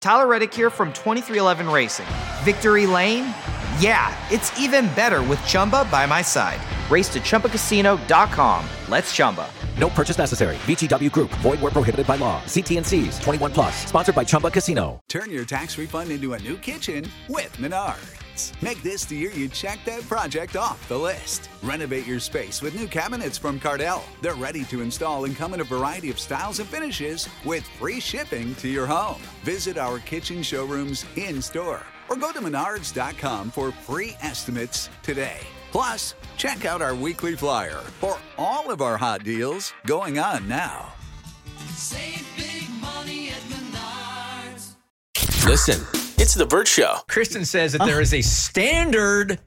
Tyler Reddick here from 2311 Racing. Victory Lane? Yeah, it's even better with Chumba by my side. Race to ChumbaCasino.com. Let's Chumba. No purchase necessary. VGW Group. Void where prohibited by law. See T&Cs. 21 plus. Sponsored by Chumba Casino. Turn your tax refund into a new kitchen with Menards. Make this the year you check that project off the list. Renovate your space with new cabinets from Cardell. They're ready to install and come in a variety of styles and finishes with free shipping to your home. Visit our kitchen showrooms in-store or go to Menards.com for free estimates today. Plus, check out our weekly flyer for all of our hot deals going on now. Save big money at Menards. Listen, it's The Bert Show. Kristen says that there is a standard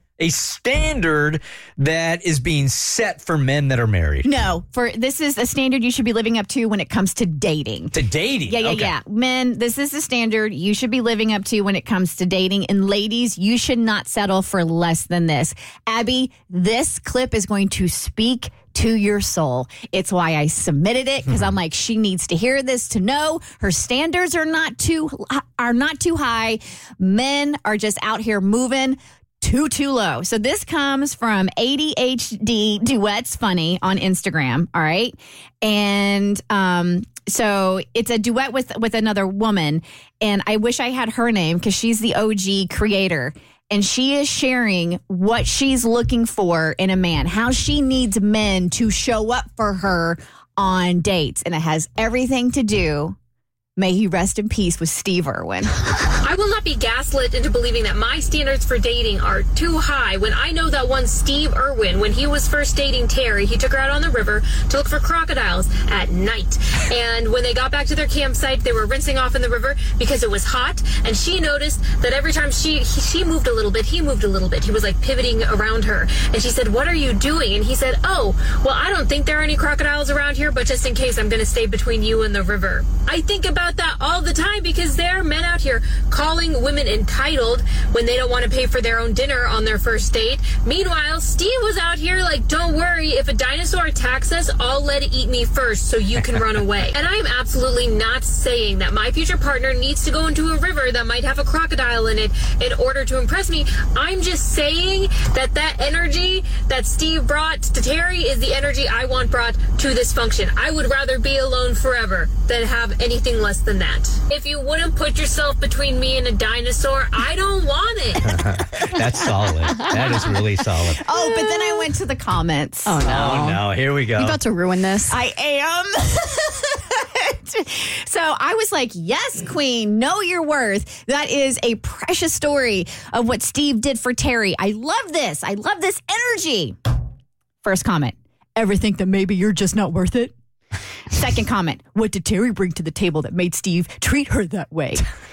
that is being set for men that are married. No, this is a standard you should be living up to when it comes to dating. To dating? Yeah. Men, this is the standard you should be living up to when it comes to dating. And ladies, you should not settle for less than this. Abby, this clip is going to speak to your soul. It's why I submitted it, because I'm like, she needs to hear this to know her standards are not too high. Men are just out here moving too low. So this comes from ADHD Duets Funny on Instagram. All right. And so it's a duet with another woman. And I wish I had her name because she's the OG creator. And she is sharing what she's looking for in a man, how she needs men to show up for her on dates. And it has everything to do, may he rest in peace, with Steve Irwin. I will not be gaslit into believing that my standards for dating are too high when I know that one Steve Irwin, when he was first dating Terry, he took her out on the river to look for crocodiles at night. And when they got back to their campsite, they were rinsing off in the river because it was hot. And she noticed that every time she moved a little bit, he moved a little bit. He was like pivoting around her. And she said, "What are you doing?" And he said, "Oh, well, I don't think there are any crocodiles around here, but just in case, I'm going to stay between you and the river." I think about that all the time because there are men out here calling women entitled when they don't want to pay for their own dinner on their first date. Meanwhile, Steve was out here like, "Don't worry, if a dinosaur attacks us, I'll let it eat me first so you can run away." And I'm absolutely not saying that my future partner needs to go into a river that might have a crocodile in it in order to impress me. I'm just saying that energy that Steve brought to Terry is the energy I want brought to this function. I would rather be alone forever than have anything less than that. If you wouldn't put yourself between me and a dinosaur, I don't want it. That's solid. That is really solid. Oh, but then I went to the comments. Oh, no. Here we go. You about to ruin this? I am. So I was like, yes, queen, know your worth. That is a precious story of what Steve did for Terry. I love this. I love this energy. First comment, ever think that maybe you're just not worth it? Second comment, what did Terry bring to the table that made Steve treat her that way?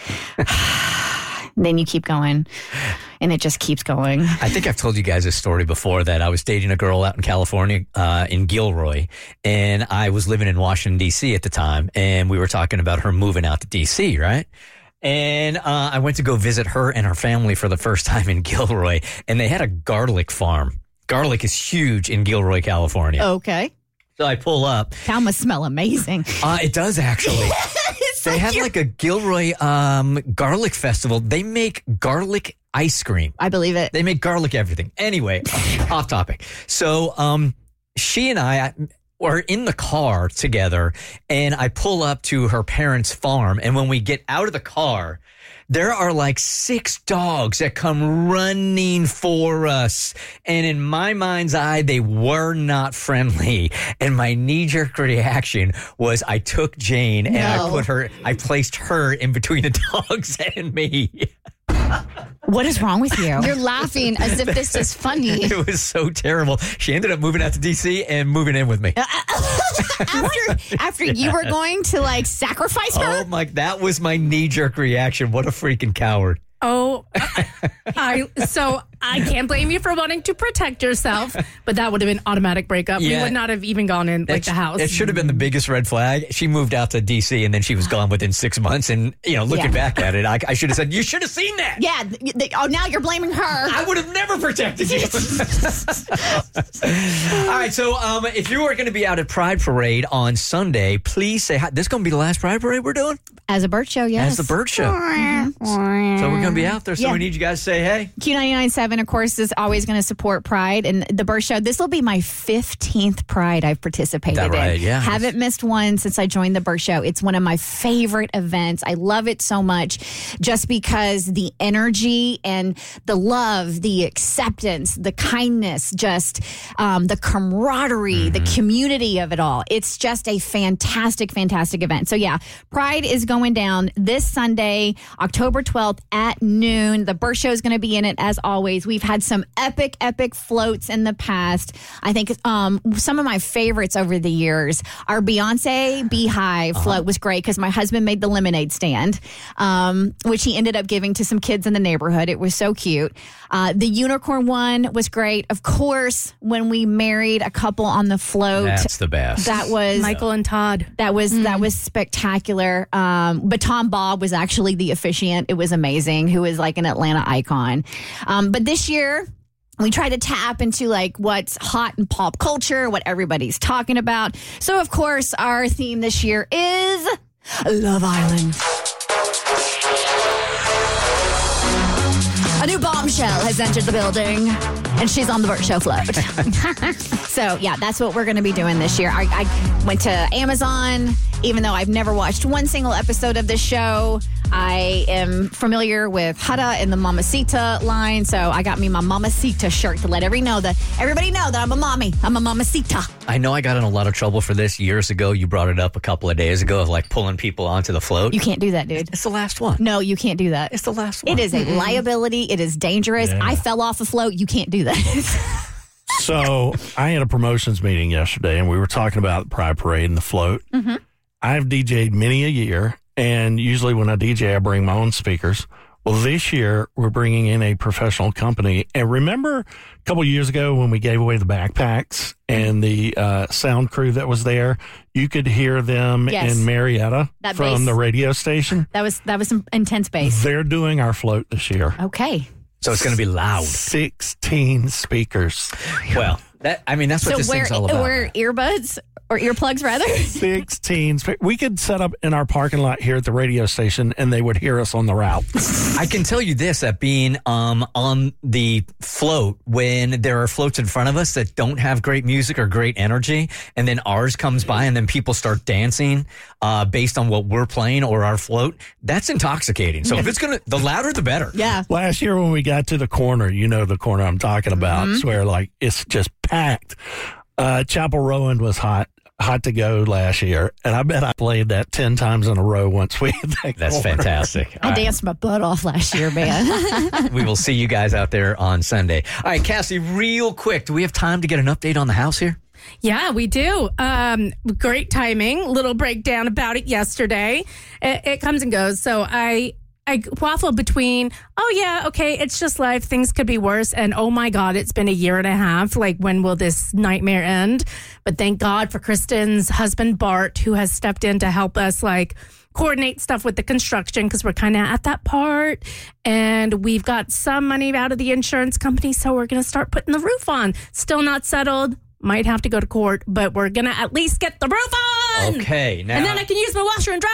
Then you keep going, and it just keeps going. I think I've told you guys a story before that I was dating a girl out in California, in Gilroy, and I was living in Washington, D.C. at the time, and we were talking about her moving out to D.C., right? And I went to go visit her and her family for the first time in Gilroy, and they had a garlic farm. Garlic is huge in Gilroy, California. Okay. So I pull up. That must smell amazing. It does, actually. They have like a Gilroy garlic festival. They make garlic ice cream. I believe it. They make garlic everything. Anyway, off topic. So she and I were in the car together, and I pull up to her parents' farm. And when we get out of the car, there are like 6 dogs that come running for us. And in my mind's eye, they were not friendly. And my knee-jerk reaction was I took Jane and I placed her in between the dogs and me. What is wrong with you? You're laughing as if this is funny. It was so terrible. She ended up moving out to D.C. and moving in with me. After you were going to like sacrifice her? Oh my, that was my knee-jerk reaction. What a freaking coward. Oh, I can't blame you for wanting to protect yourself, but that would have been automatic breakup. We Yeah. would not have even gone in like the house. It should have been the biggest red flag. She moved out to D.C. and then she was gone within 6 months. And, looking back at it, I should have said, you should have seen that. Yeah. Now you're blaming her. I would have never protected you. All right, so if you are going to be out at Pride Parade on Sunday, please say hi. This is going to be the last Pride Parade we're doing? As a Bird Show, yes. As the Bird Show. So we're going to be out there, so we need you guys to say hey. Q99.7, of course, is always going to support Pride. And the Bird Show, this will be my 15th Pride I've participated That right? in. Yeah. Haven't missed one since I joined the Bird Show. It's one of my favorite events. I love it so much just because the energy and the love, the acceptance, the kindness, just the camaraderie, the community of it all. It's just a fantastic, fantastic event. So yeah, Pride is going down this Sunday, October 12th at noon. The Bird Show is going to be in it as always. We've had some epic floats in the past. I think some of my favorites over the years, our Beyonce Beehive float was great because my husband made the lemonade stand, which he ended up giving to some kids in the neighborhood. It was so cute. The unicorn one was great. Of course, when we married a couple on the float, That's the best. that was Michael and Todd. that was spectacular. Baton Bob was actually the officiant. It was amazing. Who is like an Atlanta icon. But this year, we try to tap into like what's hot in pop culture, what everybody's talking about. So of course, our theme this year is Love Island. A new bombshell has entered the building, and she's on the Bird Show float. So, yeah, that's what we're going to be doing this year. I went to Amazon, even though I've never watched one single episode of this show. I am familiar with Hada and the Mamacita line, so I got me my Mamacita shirt to let everybody know that I'm a mommy. I'm a Mamacita. I know I got in a lot of trouble for this years ago. You brought it up a couple of days ago of like pulling people onto the float. You can't do that, dude. It's the last one. No, you can't do that. It's the last one. It is a liability. It is dangerous. Yeah. I fell off a float. You can't do that. So I had a promotions meeting yesterday, and we were talking about the Pride Parade and the float. Mm-hmm. I've DJ'd many a year, and usually when I DJ, I bring my own speakers. Well, this year, we're bringing in a professional company. And remember a couple of years ago when we gave away the backpacks and the sound crew that was there? You could hear them Yes. in Marietta That from bass. the radio station. That was some intense bass. They're doing our float this year. Okay. So it's going to be loud. 16 speakers. Well, that's what So this thing's all about. wear earbuds or earplugs rather? 16. We could set up in our parking lot here at the radio station, and they would hear us on the route. I can tell you this, that being on the float, when there are floats in front of us that don't have great music or great energy, and then ours comes by and then people start dancing based on what we're playing or our float, that's intoxicating. So if it's the louder, the better. Yeah. Last year when we got to the corner, you know the corner I'm talking about, it's where like it's just packed. Chapel Rowan was hot to go last year, and I bet I played that 10 times in a row once we hit that That's corner. fantastic. I danced my butt off last year, man. We will see you guys out there on Sunday. All right, Cassie, real quick, do we have time to get an update on the house here? Yeah, we do. Great timing. Little breakdown about it yesterday. It comes and goes. So I waffle between, oh yeah, okay, it's just life. Things could be worse. And oh my God, it's been a year and a half. Like, when will this nightmare end? But thank God for Kristen's husband, Bart, who has stepped in to help us coordinate stuff with the construction, because we're kind of at that part. And we've got some money out of the insurance company. So we're going to start putting the roof on. Still not settled. Might have to go to court, but we're going to at least get the roof on. Okay. Now, And then I can use my washer and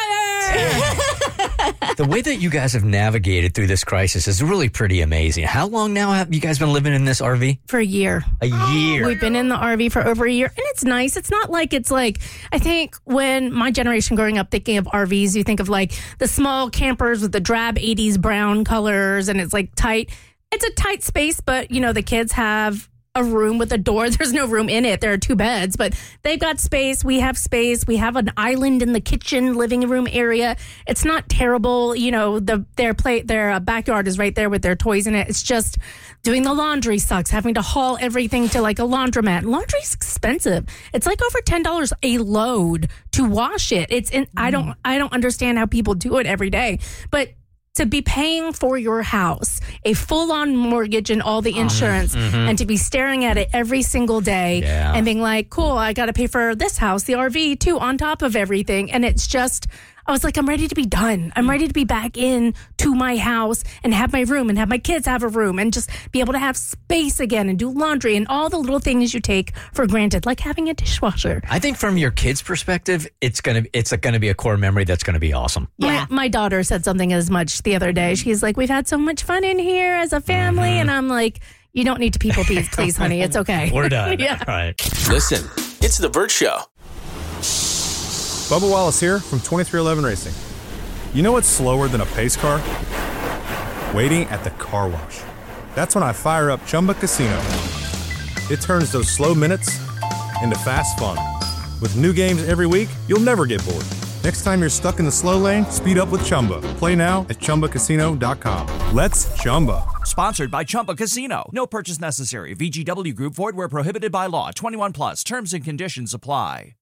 dryer. the way that you guys have navigated through this crisis is really pretty amazing. How long now have you guys been living in this RV? For a year. A year. We've been in the RV for over a year, and it's nice. It's not like I think when my generation growing up thinking of RVs, you think of the small campers with the drab 80s brown colors, and it's tight. It's a tight space, but the kids have a room with a door. There's no room in it. There are 2 beds, but they've got space. We have space. We have an island in the kitchen, living room area. It's not terrible. Their backyard is right there with their toys in it. It's just doing the laundry sucks. Having to haul everything to a laundromat. Laundry's expensive. It's over $10 a load to wash it. I don't understand how people do it every day, but to be paying for your house, a full-on mortgage and all the insurance, and to be staring at it every single day and being like, cool, I got to pay for this house, the RV too, on top of everything. And it's just, I was like, I'm ready to be done. I'm ready to be back in to my house and have my room and have my kids have a room and just be able to have space again and do laundry and all the little things you take for granted, like having a dishwasher. I think from your kids' perspective, it's gonna be a core memory that's gonna be awesome. Yeah. My daughter said something as much the other day. She's like, we've had so much fun in here as a family. And I'm like, you don't need to people please, honey. It's okay. We're done. Yeah. All right. Listen, it's The Bert Show. Bubba Wallace here from 2311 Racing. You know what's slower than a pace car? Waiting at the car wash. That's when I fire up Chumba Casino. It turns those slow minutes into fast fun. With new games every week, you'll never get bored. Next time you're stuck in the slow lane, speed up with Chumba. Play now at ChumbaCasino.com. Let's Chumba. Sponsored by Chumba Casino. No purchase necessary. VGW Group. Void where prohibited by law. 21 plus. Terms and conditions apply.